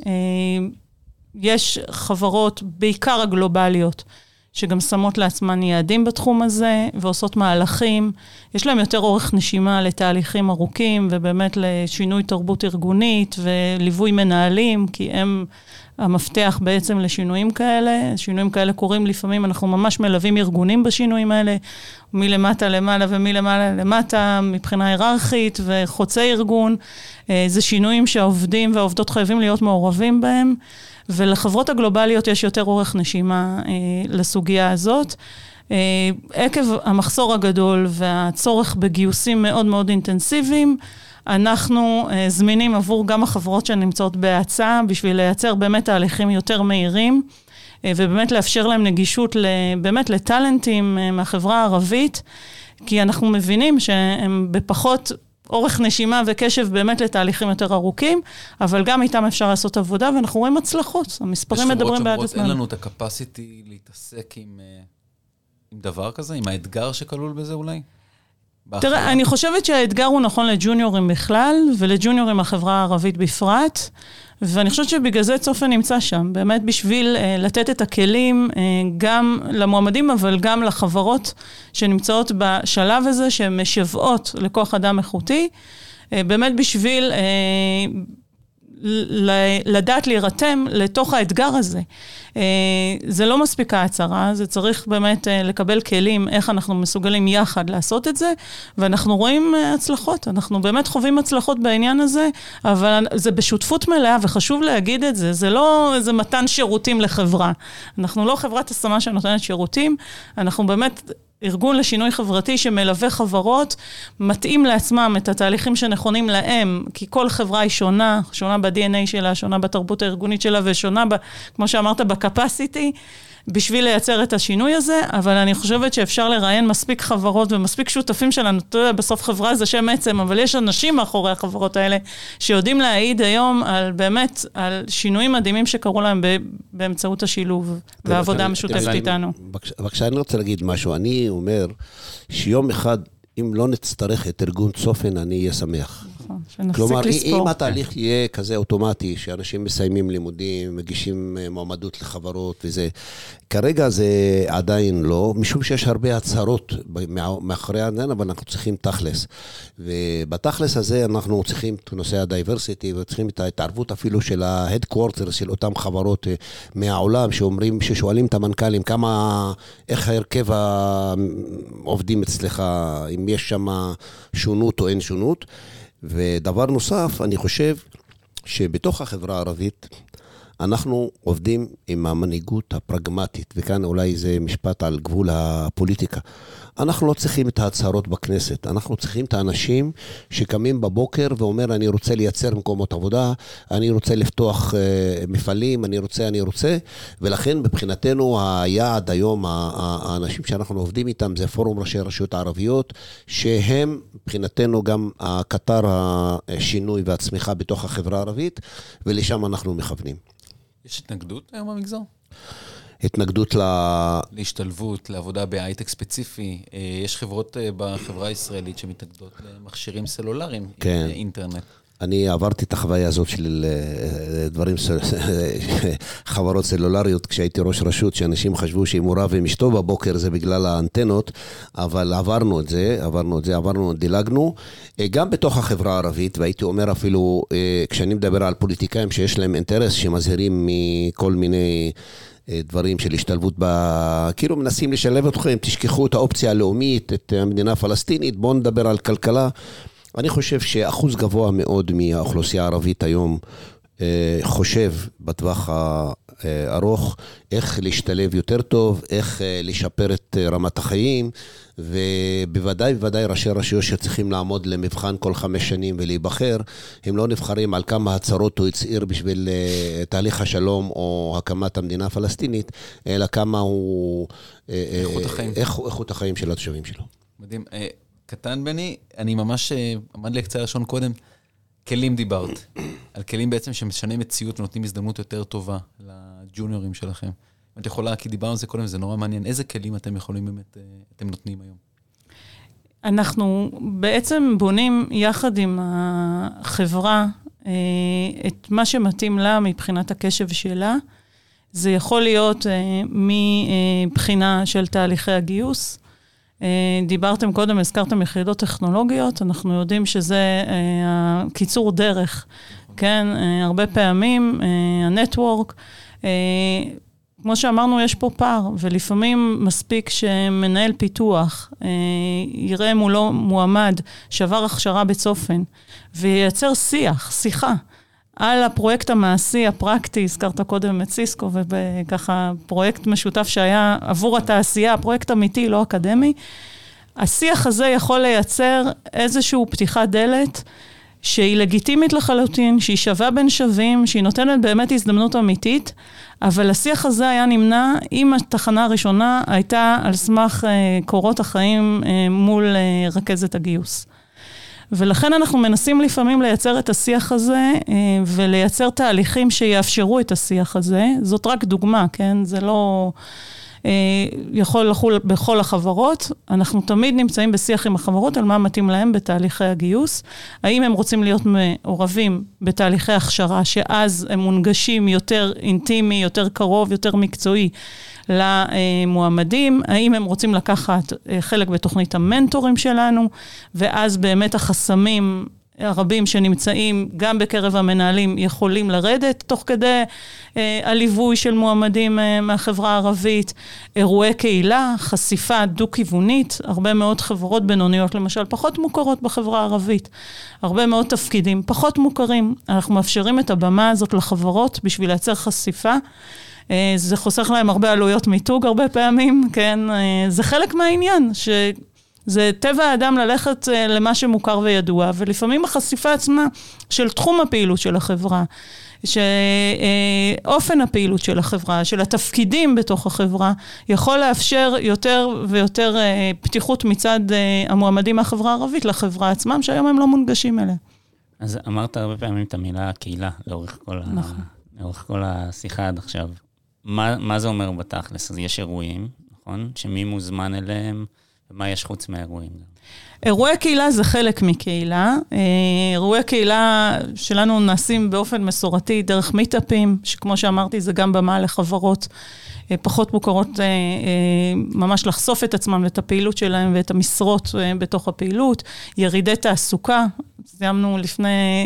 יש חברות, בעיקר הגלובליות, שגם שמות לעצמן יעדים בתחום הזה, ועושות מהלכים. יש להם יותר אורך נשימה לתהליכים ארוכים, ובאמת לשינוי תרבות ארגונית, וליווי מנהלים, כי הם המפתח בעצם לשינויים כאלה. שינויים כאלה קורים לפעמים, אנחנו ממש מלווים ארגונים בשינויים האלה, מלמטה למעלה ומלמעלה למטה, מבחינה היררכית וחוצי ארגון. זה שינויים שהעובדים והעובדות חייבים להיות מעורבים בהם, ולחברות הגלובליות יש יותר אורך נשימה לסוגיה הזאת. עקב המחסור הגדול והצורך בגיוסים מאוד מאוד אינטנסיביים, אנחנו זמינים עבור גם החברות שנמצאות בהאצה, בשביל לייצר באמת תהליכים יותר מהירים, ובאמת לאפשר להם נגישות באמת לטלנטים מהחברה הערבית, כי אנחנו מבינים שהם בפחות אורך נשימה וקשב באמת לתהליכים יותר ארוכים, אבל גם איתם אפשר לעשות עבודה, ואנחנו רואים הצלחות. המספרים מדברים בעד עצמם. אין לנו את הקפסיטי להתעסק עם דבר כזה, עם האתגר שכלול בזה אולי? תראה, אני חושבת שהאתגר הוא נכון לג'וניורים בכלל, ולג'וניורים החברה הערבית בפרט, ואני חושבת שבגלל זה צופן נמצא שם, באמת בשביל לתת את הכלים גם למועמדים, אבל גם לחברות שנמצאות בשלב הזה, שהן משוועות לכוח אדם איכותי, באמת בשביל לדעת להירתם לתוך האתגר הזה. זה לא מספיקה הצהרה, זה צריך באמת לקבל כלים איך אנחנו מסוגלים יחד לעשות את זה, ואנחנו רואים הצלחות, אנחנו באמת חווים הצלחות בעניין הזה, אבל זה בשותפות מלאה, וחשוב להגיד את זה, זה לא איזה מתן שירותים לחברה. אנחנו לא חברת השמה שנותנת שירותים, אנחנו באמת ארגון לשינוי חברתי שמלווה חברות, מתאים לעצמם את התהליכים שנכונים להם, כי כל חברה היא שונה, שונה ב-DNA שלה, שונה בתרבות הארגונית שלה, ושונה, כמו שאמרת, בקפסיטי, בשביל לייצר את השינוי הזה, אבל אני חושבת שאפשר לראיין מספיק חברות ומספיק שותפים שלנו, אתה יודע, בסוף חברה זה שם עצם, אבל יש אנשים מאחורי החברות האלה, שיודעים להעיד היום על באמת, על שינויים מדהימים שקרו להם באמצעות השילוב, והעבודה המשותפת איתנו. בבקשה, אני רוצה להגיד משהו, אני אומר שיום אחד, אם לא נצטרך את ארגון צופן, אני אהיה שמח. כלומר, אם התהליך יהיה כזה אוטומטי, שאנשים מסיימים לימודים, מגישים מועמדות לחברות וזה, כרגע זה עדיין לא, משום שיש הרבה הצהרות מאחורי העניין, אבל אנחנו צריכים תכלס. ובתכלס הזה אנחנו צריכים את נושא הדייברסיטי, וצריכים את ההתערבות אפילו של ההדקוורטר, של אותם חברות מהעולם, שאומרים, ששואלים את המנכ"לים, איך ההרכב העובדים אצלך, אם יש שם שונות או אין שונות. ודבר נוסף, אני חושב שבתוך החברה הערבית, אנחנו עובדים עם המנהיגות הפרגמטית, וכאן אולי זה משפט על גבול הפוליטיקה. אנחנו לא צריכים את ההצהרות בכנסת, אנחנו צריכים את האנשים שקמים בבוקר ואומר, אני רוצה לייצר מקומות עבודה, אני רוצה לפתוח מפעלים, אני רוצה, ולכן מבחינתנו היעד היום, האנשים שאנחנו עובדים איתם, זה פורום ראשי הרשויות הערביות, שהם מבחינתנו גם הקטר השינוי והצמיחה בתוך החברה הערבית, ולשם אנחנו מכוונים. יש התנגדות היום במגזר? התנגדות להשתלבות, לעבודה בהייטק ספציפי. יש חברות בחברה הישראלית שמתנגדות למכשירים סלולריים, כן. אינטרנט. אני עברתי את החוויה הזאת של דברים, חברות סלולריות, כשהייתי ראש רשות, שאנשים חשבו שאם הוא רב עם אשתו בבוקר זה בגלל האנטנות, אבל דילגנו, גם בתוך החברה הערבית, והייתי אומר אפילו, כשאני מדבר על פוליטיקאים שיש להם אינטרס, שמזהירים מכל מיני דברים של השתלבות, כאילו מנסים לשלב אתכם, תשכחו את האופציה הלאומית, את המדינה הפלסטינית, בואו נדבר על כלכלה. אני חושב שאחוז גבוה מאוד מהאוכלוסייה הערבית היום חושב בטווח הארוך איך להשתלב יותר טוב, איך לשפר את רמת החיים, ובוודאי ראשי רשויות שצריכים לעמוד למבחן כל 5 שנים ולהיבחר, הם לא נבחרים על כמה הצהרות הוא הצעיר בשביל תהליך השלום או הקמת המדינה הפלסטינית, אלא כמה הוא איכות החיים של התושבים שלו. מדהים. קטן בני, אני ממש עמד לי קצה ראשון קודם, כלים דיברת, על כלים בעצם שמשנה מציאות ונותנים הזדמנות יותר טובה לג'וניורים שלכם. אם את יכולה, כי דיברנו על זה קודם, זה נורא מעניין, איזה כלים אתם יכולים באמת, אתם נותנים היום? אנחנו בעצם בונים יחד עם החברה את מה שמתאים לה מבחינת הקשב שלה. זה יכול להיות מבחינה של תהליכי הגיוס, דיברתם קודם, הזכרתם יחידות טכנולוגיות, אנחנו יודעים שזה קיצור דרך, כן, הרבה פעמים, הנטוורק, כמו שאמרנו, יש פה פער, ולפעמים מספיק שמנהל פיתוח, יראה מולו מועמד, שעבר הכשרה בצופן, וייצר שיחה, על הפרויקט המעשי, הפרקטי, הזכרת קודם את סיסקו, וככה פרויקט משותף שהיה עבור התעשייה, פרויקט אמיתי, לא אקדמי. השיח הזה יכול לייצר איזשהו פתיחת דלת, שהיא לגיטימית לחלוטין, שהיא שווה בין שווים, שהיא נותנת באמת הזדמנות אמיתית, אבל השיח הזה היה נמנע אם התחנה הראשונה הייתה על סמך קורות החיים מול רכזת הגיוס. ולכן אנחנו מנסים לפעמים לייצר את השיח הזה, ולייצר תהליכים שיאפשרו את השיח הזה. זאת רק דוגמה, כן? זה לא יכול לחול בכל החברות. אנחנו תמיד נמצאים בשיח עם החברות על מה מתאים להם בתהליכי הגיוס. האם הם רוצים להיות מעורבים בתהליכי הכשרה, שאז הם מונגשים יותר אינטימי, יותר קרוב, יותר מקצועי למועמדים, האם הם רוצים לקחת חלק בתוכנית המנטורים שלנו, ואז באמת החסמים הרבים שנמצאים גם בקרב המנהלים יכולים לרדת, תוך כדי הליווי של מועמדים מהחברה הערבית, אירועי קהילה, חשיפה דו-כיוונית, הרבה מאוד חברות בינוניות, למשל, פחות מוכרות בחברה הערבית, הרבה מאוד תפקידים, פחות מוכרים. אנחנו מאפשרים את הבמה הזאת לחברות בשביל לייצר חשיפה, זה חוסך להם הרבה עלויות מיתוג הרבה פעמים, כן? זה חלק מהעניין, זה טבע האדם ללכת למה שמוכר וידוע, ולפעמים החשיפה עצמה של תחום הפעילות של החברה, שאופן הפעילות של החברה, של התפקידים בתוך החברה, יכול לאפשר יותר ויותר פתיחות מצד המועמדים מהחברה הערבית לחברה עצמם, שהיום הם לא מונגשים אליה. אז אמרת הרבה פעמים את המילה קהילה, לאורך כל השיחה עד עכשיו. מה זה אומר בתכלס? אז יש אירועים, נכון? שמי מוזמן אליהם, ומה יש חוץ מהאירועים? אירועי קהילה זה חלק מקהילה. אירועי קהילה שלנו נעשים באופן מסורתי דרך מיטאפים, שכמו שאמרתי זה גם במה לחברות פחות מוכרות, ממש לחשוף את עצמם ואת הפעילות שלהם ואת המשרות בתוך הפעילות. ירידי תעסוקה, סיימנו לפני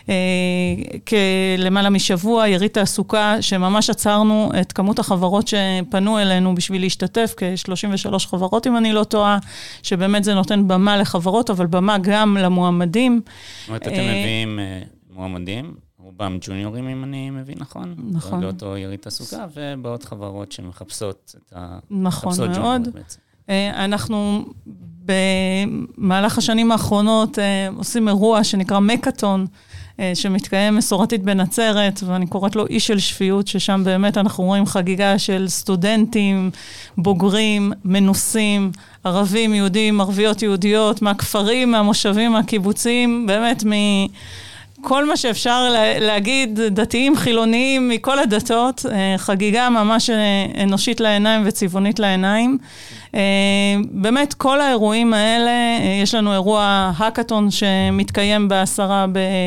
למעלה משבוע, יריד תעסוקה שממש עצרנו את כמות החברות שפנו אלינו בשביל להשתתף, כ-33 חברות אם אני לא טועה, שבאמת זה נותן במה לחברות, אבל במה גם למועמדים. זאת אומרת, אתם מביאים מועמדים, רובם ג'וניורים אם אני מבין נכון? נכון. באותו יריד תעסוקה, ובעוד חברות שמחפשות את נכון מאוד. אנחנו במהלך השנים האחרונות עושים אירוע שנקרא מקאטון, שמתקיים מסורתית בנצרת, ואני קוראת לו איש של שפיות, ששם באמת אנחנו רואים חגיגה של סטודנטים, בוגרים, מנוסים, ערבים, יהודים, ערביות יהודיות, מהכפרים, מהמושבים, מהקיבוצים, באמת כל מה שאפשר להגיד, דתיים, חילוניים, מכל הדתות, חגיגה ממש אנושית לעיניים וצבעונית לעיניים. באמת כל האירועים האלה, יש לנו אירוע הקאטון שמתקיים ב10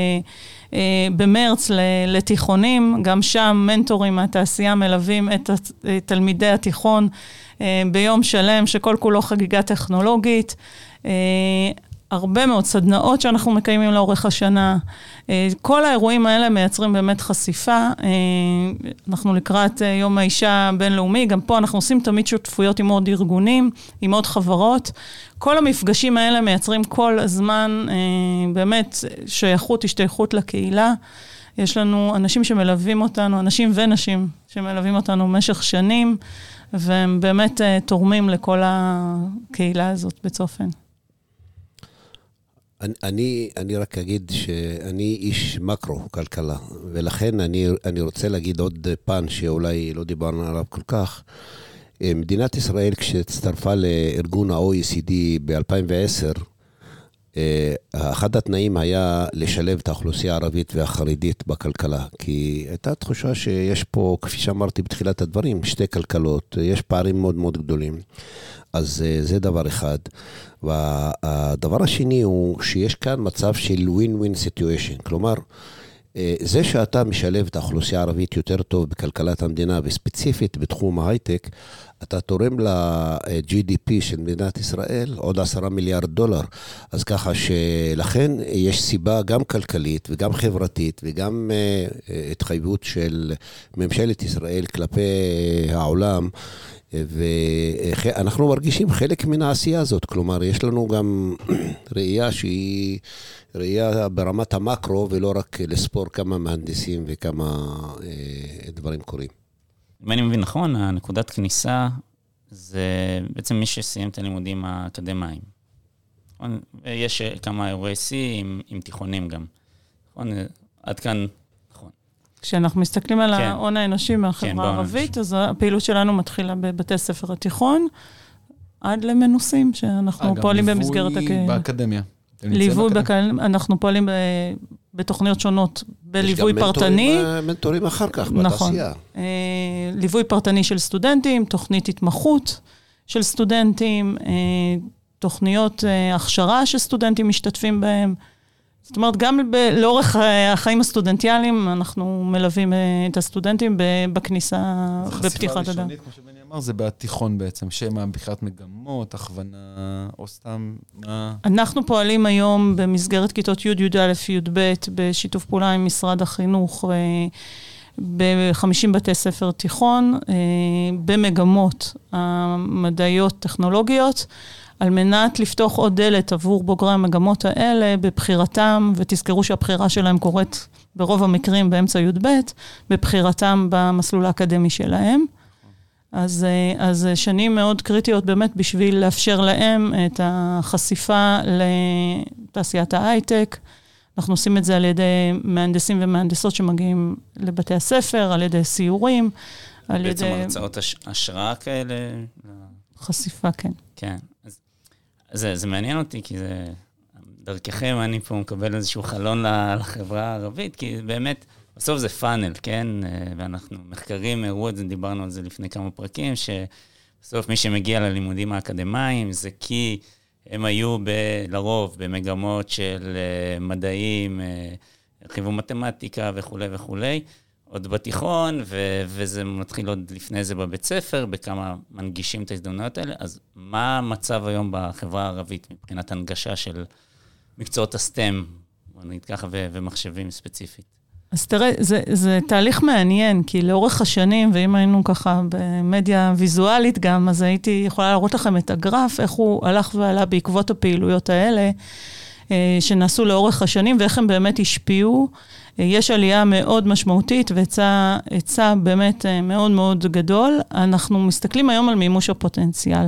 במרץ לתיכונים, גם שם מנטורים מהתעשייה מלווים את תלמידי התיכון ביום שלם שכל כולו חגיגה טכנולוגית, הרבה מאוד סדנאות שאנחנו מקיימים לאורך השנה. כל האירועים האלה מייצרים באמת חשיפה. אנחנו לקראת יום האישה הבינלאומי, גם פה אנחנו עושים תמיד שותפויות עם עוד ארגונים, עם עוד חברות. כל המפגשים האלה מייצרים כל הזמן באמת שייכות, השתייכות לקהילה. יש לנו אנשים שמלווים אותנו, אנשים ונשים שמלווים אותנו במשך שנים, והם באמת תורמים לכל הקהילה הזאת בצופן. אני רק אגיד שאני איש מקרו כלכלה, ולכן אני רוצה להגיד עוד פן שאולי לא דיברנו עליו כל כך. מדינת ישראל כשהצטרפה לארגון ה-OECD ב-2010, אחד התנאים היה לשלב את האוכלוסייה הערבית והחרדית בכלכלה, כי הייתה תחושה שיש פה, כפי שאמרתי בתחילת הדברים, שתי כלכלות, יש פערים מאוד מאוד גדולים. אז זה דבר אחד. והדבר השני הוא שיש כאן מצב של win-win situation. כלומר, זה שאתה משלב את האוכלוסייה הערבית יותר טוב בכלכלת המדינה, וספציפית בתחום ההייטק, אתה תורם ל-GDP של מדינת ישראל עוד $10 מיליארד. אז ככה שלכן יש סיבה גם כלכלית וגם חברתית וגם התחייבות של ממשלת ישראל כלפי העולם, ואנחנו מרגישים חלק מן העשייה הזאת. כלומר, יש לנו גם ראייה שהיא ראייה ברמת המקרו, ולא רק לספור כמה מהנדסים וכמה דברים קורים. אם אני מבין נכון, הנקודת כניסה זה בעצם מי שסיים את הלימודים האקדמיים. יש כמה אירועי C עם תיכונים גם. עד כאן, נכון. כשאנחנו מסתכלים על ההון האנושי מהחברה הערבית, אז הפעילות שלנו מתחילה בבתי ספר התיכון, עד למנוסים שאנחנו פועלים במסגרת... גם ליווי באקדמיה. אנחנו פועלים בתוכניות שונות, בליווי פרטני. יש גם מנטורים אחר כך בתעשייה. נכון. ליווי פרטני של סטודנטים, תוכנית התמחות של סטודנטים, תוכניות הכשרה שסטודנטים משתתפים בהם. זאת אומרת, גם לאורך החיים הסטודנטיאליים, אנחנו מלווים את הסטודנטים בכניסה, בפתיחת אדם. החשיפה הראשונית, כמו שבני אמר, זה בתיכון בעצם, שמה בחירת מגמות, הכוונה, או סתם, מה... אנחנו פועלים היום במסגרת כיתות י', י' א', י' ב', בשיתוף פעולה עם משרד החינוך, ב-50 בתי ספר תיכון, במגמות המדעיות טכנולוגיות. על מנת לפתוח עוד דלת עבור בוגרי המגמות האלה בבחירתם, ותזכרו שהבחירה שלהם קורית ברוב המקרים באמצע י"ב, בבחירתם במסלול האקדמי שלהם. אז שנים מאוד קריטיות באמת בשביל לאפשר להם את החשיפה לתעשיית ההייטק. אנחנו עושים את זה על ידי מהנדסים ומהנדסות שמגיעים לבתי הספר, על ידי סיורים, על בעצם ידי... הרצאות השראה כאלה. חשיפה, כן. כן. אז זה מעניין אותי, כי זה... דרככם אני פה מקבל איזשהו חלון לחברה הערבית, כי באמת, בסוף זה פאנל, כן? ואנחנו מחקרים, הראו את זה, דיברנו על זה לפני כמה פרקים, שבסוף מי שמגיע ללימודים האקדמיים, זה כי הם היו לרוב במגמות של מדעים, חיבור מתמטיקה וכו' וכו', עוד בתיכון, וזה מתחיל עוד לפני זה בבית ספר, בכמה מנגישים את ההזדמנויות האלה. אז מה המצב היום בחברה הערבית מבחינת הנגשה של מקצועות הסטם, בוא נגיד ככה, ומחשבים ספציפית? אז תראה, זה תהליך מעניין, כי לאורך השנים, ואם היינו ככה במדיה ויזואלית גם, אז הייתי יכולה להראות לכם את הגרף, איך הוא הלך ועלה בעקבות הפעילויות האלה, שנעשו לאורך השנים, ואיך הם באמת השפיעו. יש עלייה מאוד משמעותית, והיצע באמת מאוד מאוד גדול. אנחנו מסתכלים היום על מימוש הפוטנציאל.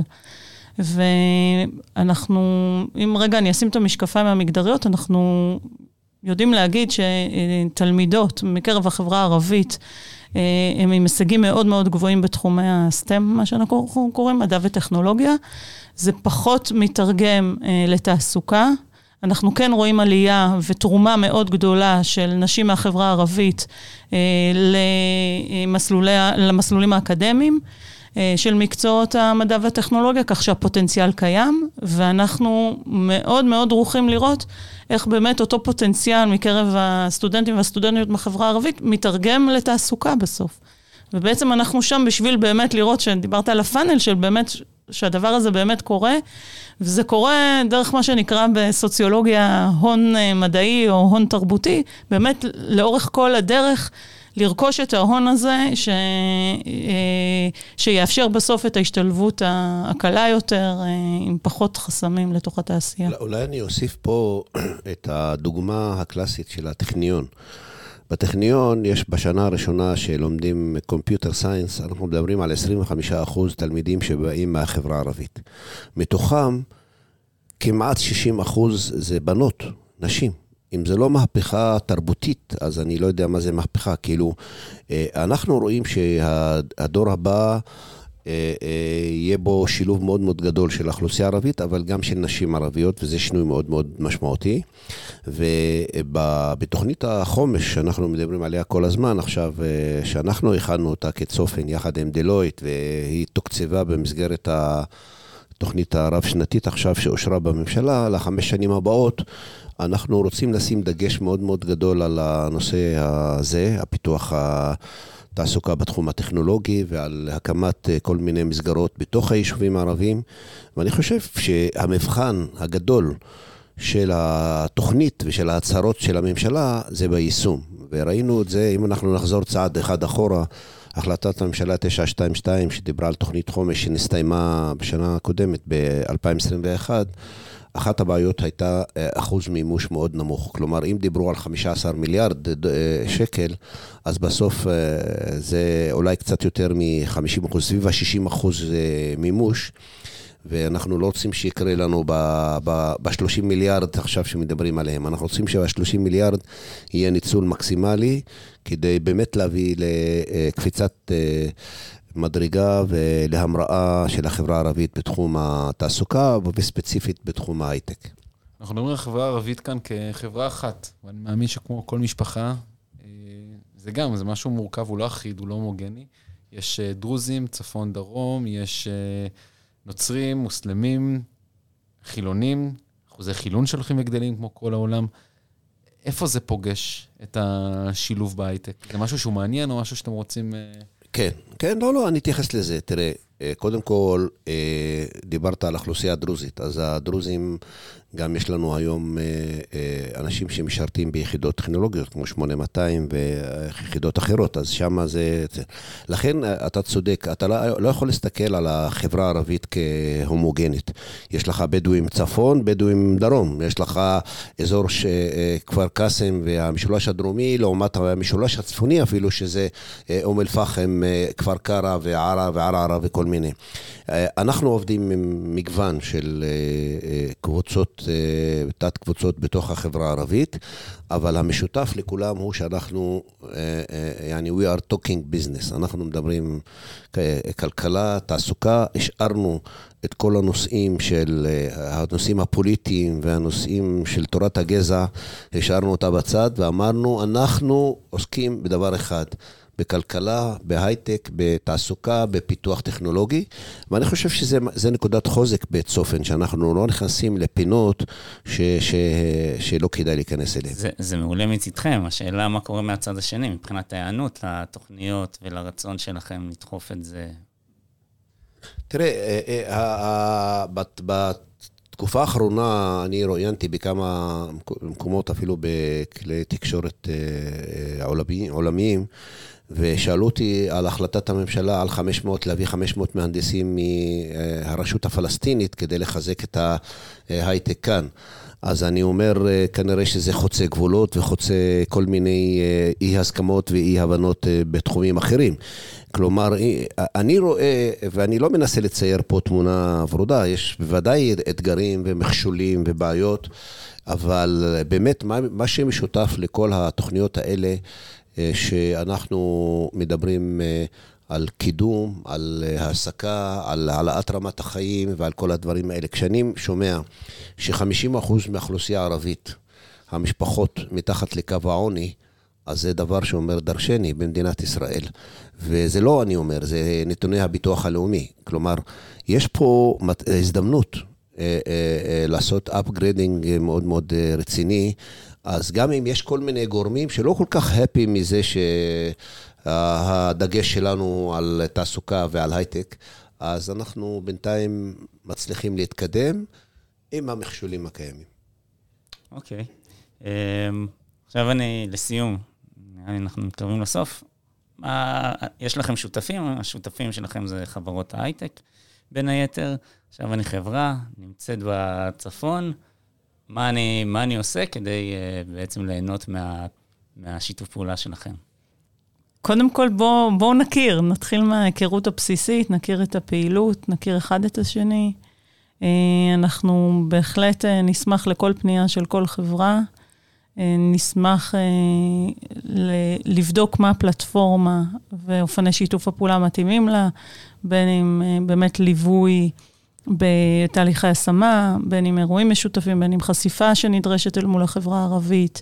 ואנחנו, אם רגע אני אשים את המשקפיים המגדריות, אנחנו יודעים להגיד שתלמידות מקרב החברה הערבית, הם עם הישגים מאוד מאוד גבוהים בתחומי הסטם, מה שאנחנו קוראים מדע וטכנולוגיה. זה פחות מתרגם לתעסוקה. אנחנו כן רואים עלייה ותרומה מאוד גדולה של נשים מהחברה הערבית למסלולים האקדמיים, של מקצועות המדע והטכנולוגיה, כך שהפוטנציאל קיים, ואנחנו מאוד מאוד דרוכים לראות איך באמת אותו פוטנציאל מקרב הסטודנטים והסטודנטיות בחברה הערבית מתרגם לתעסוקה בסוף. ובעצם אנחנו שם בשביל באמת לראות שדיברת על הפאנל של באמת, שהדבר הזה באמת קורה, וזה קורה דרך מה שנקרא בסוציולוגיה הון מדעי או הון תרבותי, באמת לאורך כל הדרך, לרכוש את ההון הזה, שיאפשר בסוף את ההשתלבות הקלה יותר, עם פחות חסמים לתוך התעשייה. אולי אני אוסיף פה את הדוגמה הקלאסית של הטכניון. בטכניון יש בשנה הראשונה שלומדים קומפיוטר סיינס, אנחנו מדברים על 25% תלמידים שבאים מהחברה הערבית. מתוכם כמעט 60% זה בנות, נשים. אם זה לא מהפכה תרבותית, אז אני לא יודע מה זה מהפכה. כאילו, אנחנו רואים שהדור הבא יהיה בו שילוב מאוד מאוד גדול של האוכלוסייה הערבית, אבל גם של נשים ערביות, וזה שינוי מאוד מאוד משמעותי. ובתוכנית החומש שאנחנו מדברים עליה כל הזמן, עכשיו שאנחנו הכנו אותה כצופן יחד עם דלויט, והיא תוקצבה במסגרת התוכנית הרב-שנתית עכשיו שאושרה בממשלה, ל5 שנים הבאות, אנחנו רוצים לשים דגש מאוד מאוד גדול על הנושא הזה, הפיתוח התעסוקה בתחום הטכנולוגי, ועל הקמת כל מיני מסגרות בתוך היישובים הערביים. ואני חושב שהמבחן הגדול של התוכנית ושל ההצהרות של הממשלה זה ביישום. וראינו את זה, אם אנחנו נחזור צעד אחד אחורה, החלטת הממשלה 922 שדיברה על תוכנית חומש שנסתיימה בשנה הקודמת ב-2021, אחת הבעיות הייתה אחוז מימוש מאוד נמוך. כלומר, אם דיברו על 15 מיליארד שקל, אז בסוף זה אולי קצת יותר מ-50%, סביב ה-60% מימוש, ואנחנו לא רוצים שיקרה לנו ב-30 מיליארד עכשיו שמדברים עליהם. אנחנו רוצים שב-30 מיליארד יהיה ניצול מקסימלי, כדי באמת להביא לקפיצת מדרגה ולהמראה של החברה הערבית בתחום התעסוקה, וספציפית בתחום ההייטק. אנחנו מדברים על החברה הערבית כאן כחברה אחת, ואני מאמין שכמו כל משפחה, זה משהו מורכב, הוא לא אחיד, הוא לא הומוגני. יש דרוזים, צפון, דרום, יש נוצרים, מוסלמים, חילונים, אחוזי חילון שהולכים וגדלים כמו כל העולם. איפה זה פוגש את השילוב בהייטק? זה משהו שהוא מעניין או משהו שאתם רוצים... כן, לא, אני אתייחס לזה. תראה, קודם כל, דיברת על האוכלוסייה הדרוזית, אז הדרוזים גם יש לנו היום אנשים שמשרתים ביחידות טכנולוגיות, כמו 8200 ויחידות אחרות, אז שם זה... לכן אתה צודק, אתה לא יכול להסתכל על החברה הערבית כהומוגנית. יש לך בדואים צפון, בדואים דרום, יש לך אזור כפר קאסם והמשולש הדרומי, לעומת המשולש הצפוני אפילו, שזה אום אל-פחם, כפר קרא וערערה וכל מיני. אנחנו עובדים עם מגוון של קבוצות, תת קבוצות בתוך החברה הערבית, אבל המשותף לכולם הוא שאנחנו, we are talking business, אנחנו מדברים כלכלה, תעסוקה, השארנו את כל הנושאים הנושאים הפוליטיים והנושאים של תורת הגזע, השארנו אותה בצד ואמרנו, אנחנו עוסקים בדבר אחד, בכלכלה, בהייטק, בתעסוקה, בפיתוח טכנולוגי, ואני חושב שזה נקודת חוזק בצופן, שאנחנו לא נכנסים לפינות שלא כדאי להיכנס אליהן. זה מעולה מצדכם, השאלה מה קורה מהצד השני, מבחינת ההיענות לתוכניות ולרצון שלכם לדחוף את זה. תראה, בתקופה האחרונה אני ראיינתי בכמה מקומות, אפילו בכלי תקשורת עולמיים, ושאלו אותי על החלטת הממשלה על להביא 500 מהנדסים מהרשות הפלסטינית כדי לחזק את ההייטק כאן. אז אני אומר, כנראה שזה חוצה גבולות וחוצה כל מיני אי הסכמות ואי הבנות בתחומים אחרים. כלומר, אני רואה, ואני לא מנסה לצייר פה תמונה ורודה, יש בוודאי אתגרים ומכשולים ובעיות, אבל באמת מה שמשותף לכל התוכניות האלה, שאנחנו מדברים על קידום, על העסקה, על העלאת רמת החיים ועל כל הדברים האלה. כשאני שומע ש50% מהאוכלוסייה הערבית, המשפחות מתחת לקו העוני, אז זה דבר שאומר דרשני במדינת ישראל. וזה לא אני אומר, זה נתוני הביטוח הלאומי. כלומר, יש פה הזדמנות לעשות upgrading מאוד מאוד רציני, אז גם אם יש כל מיני גורמים שלא כל כך happy מזה שהדגש שלנו על תעסוקה ועל הייטק, אז אנחנו בינתיים מצליחים להתקדם עם המכשולים הקיימים. אוקיי. עכשיו לסיום, אנחנו מתקרבים לסוף. יש לכם שותפים? השותפים שלכם זה חברות ההייטק, בין היתר. עכשיו אני חברה, נמצאת בצפון. מה אני עושה כדי בעצם ליהנות מהשיתוף פעולה שלכם? קודם כל בואו נתחיל מההיכרות הבסיסית, נכיר את הפעילות, נכיר אחד את השני. אנחנו בהחלט נשמח לכל פנייה של כל חברה, נשמח לבדוק מה הפלטפורמה ואופני שיתוף הפעולה מתאימים לה, בין אם באמת ליווי בתהליכי השמה, בין אם אירועים משותפים, בין אם חשיפה שנדרשת אל מול החברה הערבית.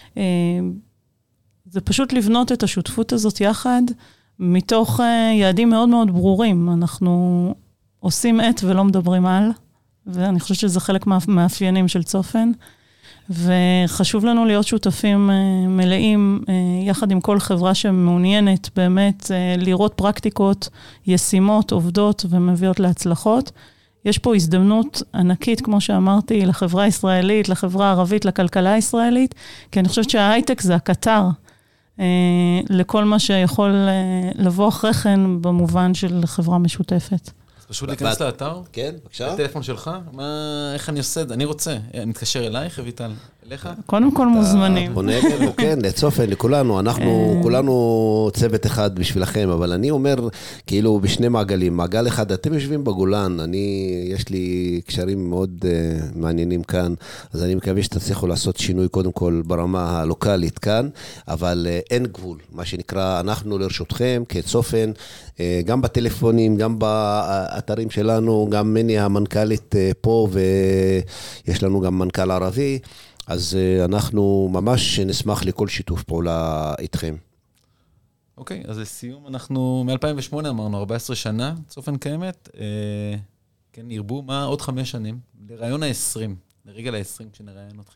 זה פשוט לבנות את השותפות הזאת יחד, מתוך יעדים מאוד מאוד ברורים. אנחנו עושים ולא מדברים על, ואני חושבת שזה חלק מהמאפיינים של צופן, וחשוב לנו להיות שותפים מלאים, יחד עם כל חברה שמעוניינת באמת לראות פרקטיקות ישימות, עובדות ומביאות להצלחות. יש פה הזדמנות ענקית, כמו שאמרתי, לחברה הישראלית, לחברה הערבית, לכלכלה הישראלית, כי אני חושבת שההייטק זה הקטר לכל מה שיכול לבוא אחרי כן במובן של חברה משותפת. אז פשוט להיכנס לאתר? כן, בבקשה. הטלפון שלך? איך אני עושה את זה? אני רוצה. אני מתקשר אלייך, אביטל. אליך? קודם כל מוזמנים. פונה אלינו, כן, לצופן, לכולנו. אנחנו כולנו צוות אחד בשבילכם, אבל אני אומר, כאילו, בשני מעגלים. מעגל אחד, אתם יושבים בגולן, יש לי קשרים מאוד מעניינים כאן, אז אני מקווה שתצליחו לעשות שינוי, קודם כל, ברמה הלוקלית כאן, אבל אין גבול. מה שנקרא, אנחנו לרשותכם, כצופן, גם בטלפונים, גם באתרים שלנו, גם מני המנכ"לית פה, ויש לנו גם מנכ"ל ערבי, אז אנחנו ממש נשמח לכל שיתוף פעולה איתכם. אוקיי, אז לסיום, אנחנו מ-2008 אמרנו, 14 שנה, צופן קיימת, כן, ירבו, מה עוד 5 שנים? לרעיון ה-20, לרגע ל-20 כשנראיין אתכם.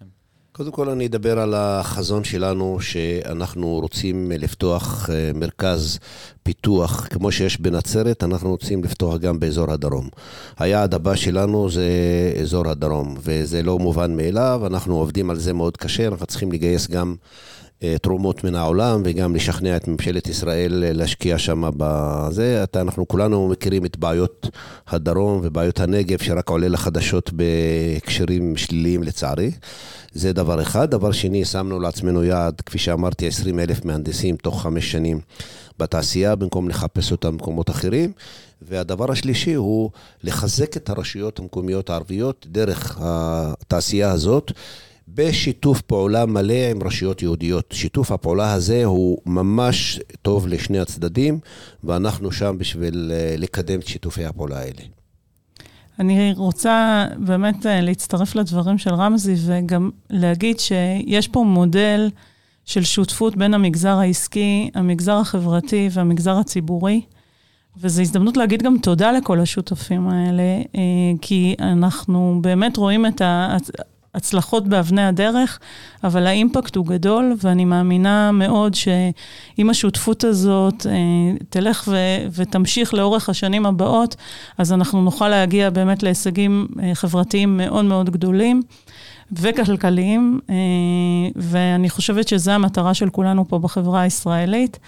קודם כל אני אדבר על החזון שלנו, שאנחנו רוצים לפתוח מרכז פיתוח, כמו שיש בנצרת, אנחנו רוצים לפתוח גם באזור הדרום. היעד הבא שלנו זה אזור הדרום, וזה לא מובן מאליו, אנחנו עובדים על זה מאוד קשה, אנחנו צריכים לגייס גם תרומות מן העולם, וגם לשכנע את ממשלת ישראל להשקיע שם בזה. אנחנו כולנו מכירים את בעיות הדרום ובעיות הנגב, שרק עולה לחדשות בהקשרים שליליים לצערי. זה דבר אחד. דבר שני, שמנו לעצמנו יעד, כפי שאמרתי, 20,000 מהנדסים תוך 5 שנים בתעשייה, במקום לחפש אותם במקומות אחרים. והדבר השלישי הוא לחזק את הרשויות המקומיות הערביות דרך התעשייה הזאת, בשיתוף פעולה מלא עם רשויות יהודיות. שיתוף הפעולה הזה הוא ממש טוב לשני הצדדים, ואנחנו שם בשביל לקדם את שיתופי הפעולה האלה. אני רוצה באמת להצטרף לדברים של רמזי, וגם להגיד שיש פה מודל של שותפות בין המגזר העסקי, המגזר החברתי והמגזר הציבורי, וזו הזדמנות להגיד גם תודה לכל השותפים האלה, כי אנחנו באמת רואים את הצלחות באבני הדרך, אבל האימפקט הוא גדול, ואני מאמינה מאוד שאם השותפות הזאת תלך ותמשיך לאורך השנים הבאות, אז אנחנו נוכל להגיע באמת להישגים חברתיים מאוד מאוד גדולים, וכלכליים, ואני חושבת שזו המטרה של כולנו פה בחברה הישראלית.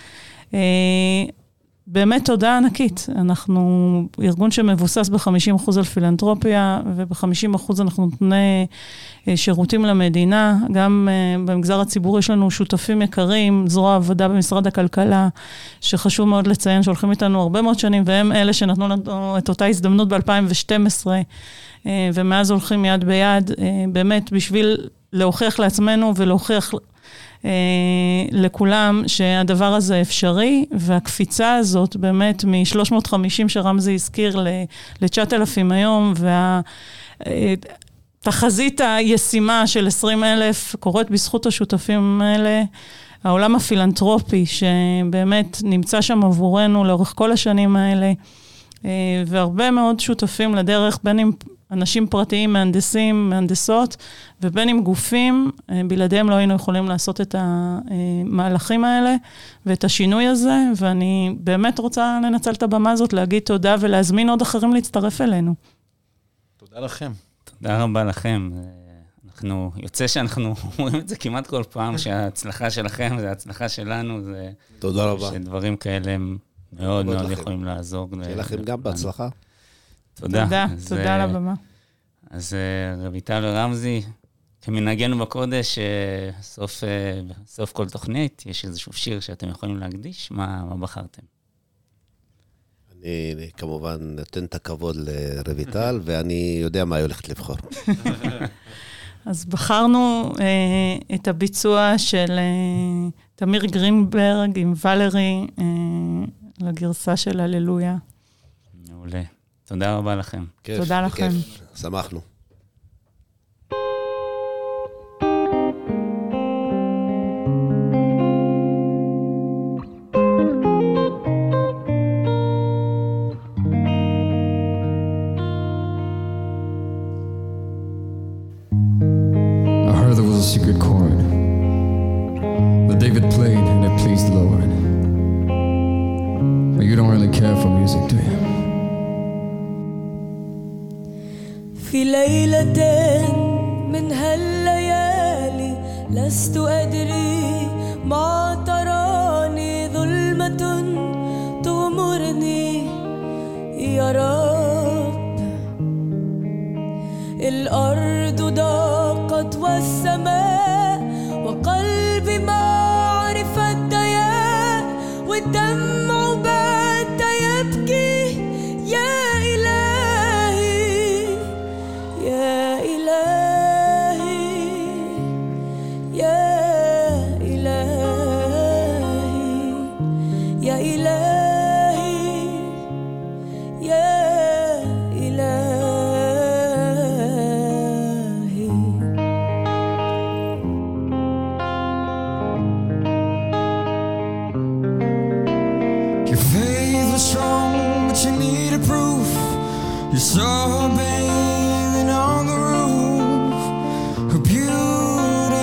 באמת תודה ענקית. אנחנו ארגון שמבוסס ב-50% על פילנטרופיה, וב-50% אנחנו נותני שירותים למדינה. גם במגזר הציבורי יש לנו שותפים יקרים, זרוע עבודה במשרד הכלכלה, שחשוב מאוד לציין שהולכים איתנו הרבה מאוד שנים, והם אלה שנתנו לנו את אותה הזדמנות ב-2012, ומאז הולכים יד ביד, באמת בשביל להוכיח לעצמנו ולהוכיח לכולם שהדבר הזה אפשרי, והקפיצה הזאת באמת מ-350 שרמזי הזכיר ל-9,000 היום, והתחזית הישימה של 20,000 קורית בזכות השותפים האלה, העולם הפילנטרופי שבאמת נמצא שם עבורנו לאורך כל השנים האלה, והרבה מאוד שותפים לדרך, בין אם אנשים פרטיים, מהנדסים, מהנדסות, ובין עם גופים, בלעדיהם לא היינו יכולים לעשות את המהלכים האלה, ואת השינוי הזה, ואני באמת רוצה לנצל את הבמה הזאת, להגיד תודה, ולהזמין עוד להצטרף אלינו. תודה לכם. תודה רבה לכם. יוצא שאנחנו אומרים את זה כמעט כל פעם, שההצלחה שלכם זה ההצלחה שלנו, תודה רבה. שדברים כאלה הם מאוד מאוד יכולים לעזור. שיהיה לכם גם בהצלחה. תודה. תודה על הבמה. אז רויטל ורמזי, כמנהגנו בקודש, סוף כל תוכנית, יש איזשהו שיר שאתם יכולים להקדיש, מה בחרתם? אני כמובן נותן את הכבוד לרויטל, ואני יודע מה היא הולכת לבחור. אז בחרנו את הביצוע של תמיר גרינברג עם ולרי, לגרסה של הללויה. מעולה. תודה רבה לכם. תודה לכם. שמחנו. I heard there was a secret chord that David played and it pleased the Lord. But you don't really care for music, do you? في ليلة من هالليالي لست أدري ما تراني ظلمة تغمرني يا رب الأرض ضاقت والسماء وقلبي ما عرف الضياء والدمع بات يبكي يا إلهي يا إلهي يا إلهي يا إلهي يا إلهي Your faith was strong, but you needed proof. You saw her bathing on the roof, her beauty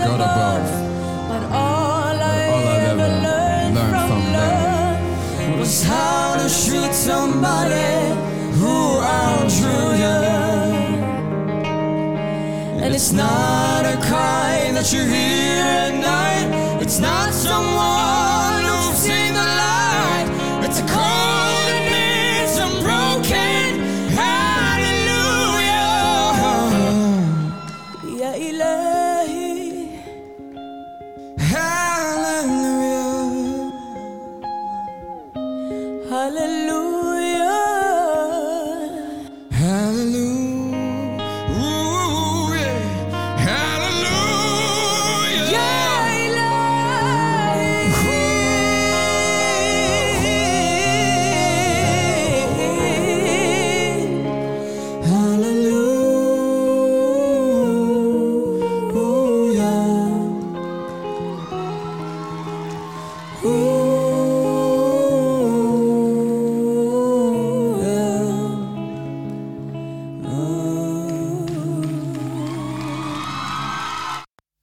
God above. But all I ever learned from love was how to shoot somebody who outdrew you. And it's not a cry that you hear at night. It's not someone